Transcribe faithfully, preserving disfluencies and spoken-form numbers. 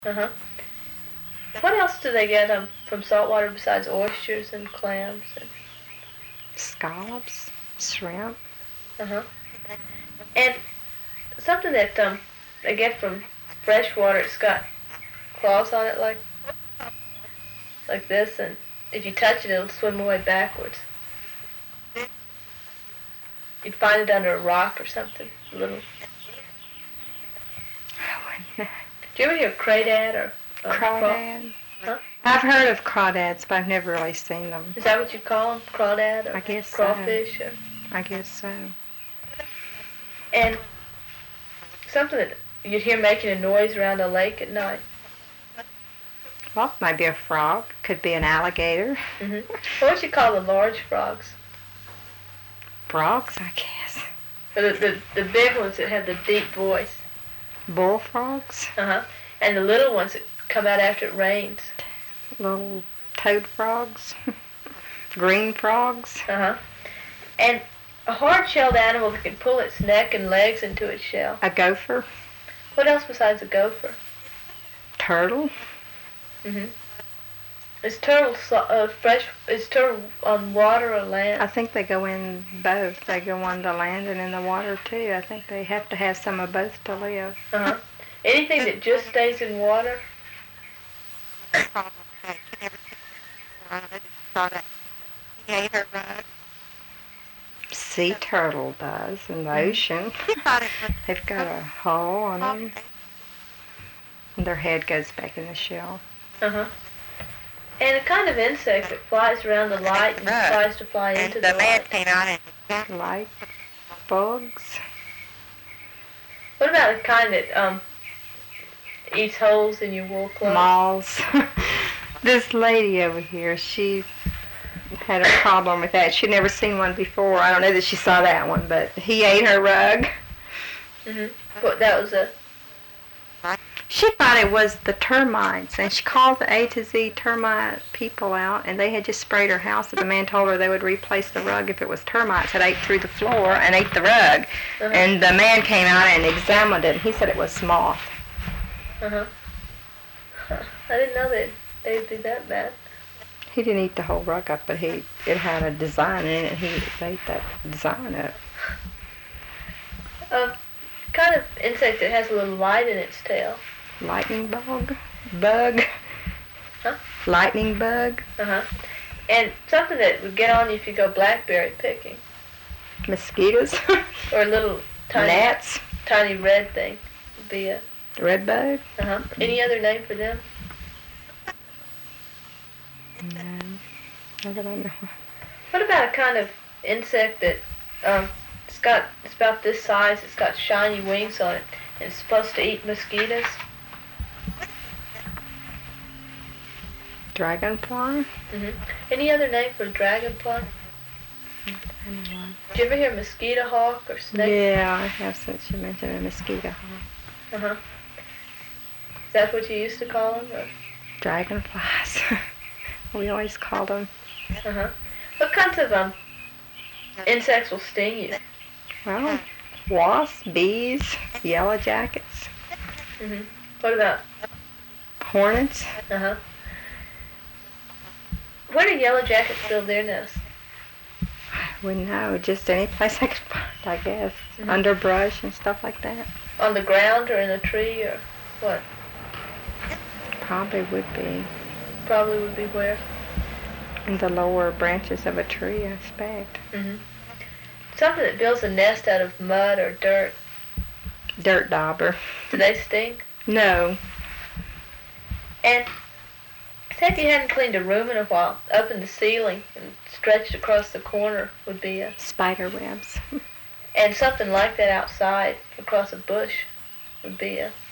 Uh-huh. What else do they get um, from saltwater besides oysters and clams? And... Scallops, shrimp. Uh-huh. And something that um, they get from fresh water, it's got claws on it like like this, and if you touch it, it'll swim away backwards. You'd find it under a rock or something, a little. Do you ever hear crawdad or uh, Crawdad? Huh? I've heard of crawdads, but I've never really seen them. Is that what you call them, crawdad or I guess crawfish? So. Or? I guess so. And something that you'd hear making a noise around a lake at night. Well, maybe a frog. Could be an alligator. Mm-hmm. What would you call the large frogs? Frogs, I guess. Or the, the, the big ones that have the deep voice. Bullfrogs? Uh-huh. And the little ones that come out after it rains. Little toad frogs. Green frogs. Uh-huh. And a hard-shelled animal that can pull its neck and legs into its shell. A gopher. What else besides a gopher? Turtle. Mm-hmm. Is turtle uh, fresh? Is turtle on water or land? I think they go in both. They go on the land and in the water too. I think they have to have some of both to live. Uh-huh. Anything that just stays in water? Sea turtle does in the ocean. They've got a hole on them. And their head goes back in the shell. Uh-huh. And a kind of insect that flies around the light and tries to fly into the light. Light bugs. What about a kind that um eats holes in your wool clothes? Moths. This lady over here, she had a problem with that. She'd never seen one before. I don't know that she saw that one, but he ate her rug. Mhm. But that was a. She thought it was the termites, and she called the A to Z termite people out, and they had just sprayed her house, and the man told her they would replace the rug if it was termites that ate through the floor and ate the rug. Uh-huh. And the man came out and examined it, and he said it was moth. Uh-huh. Huh. I didn't know that they'd be that bad. He didn't eat the whole rug up, but he it had a design in it, and he ate that design up. Um, kind of insect that has a little light in its tail. Lightning bug? Bug? Huh? Lightning bug? Uh-huh. And something that would get on you if you go blackberry picking. Mosquitoes? Or a little tiny, Gnats? tiny red thing would be a... Red bug? Uh-huh. Any other name for them? No. Not that I know. What about a kind of insect that um, it's got it's about this size, it's got shiny wings on it, and it's supposed to eat mosquitoes? Dragonfly? Mm-hmm. Any other name for dragonfly? I don't know. Did you ever hear mosquito hawk or snake? Yeah, I have since you mentioned a mosquito hawk. Uh-huh. Is that what you used to call them? Or? Dragonflies. We always called them. Uh-huh. What kinds of um insects will sting you? Well, wasps, bees, yellow jackets. Mm-hmm. What about? Hornets. Uh-huh. Where do yellow jackets build their nests? I wouldn't know. Just any place I could find, I guess. Mm-hmm. Underbrush and stuff like that. On the ground or in a tree or what? Probably would be. Probably would be where? In the lower branches of a tree, I expect. Mm-hmm. Something that builds a nest out of mud or dirt. Dirt dauber. Do they sting? No. And say if you hadn't cleaned a room in a while, up in the ceiling and stretched across the corner would be a... Spider webs. And something like that outside across a bush would be a...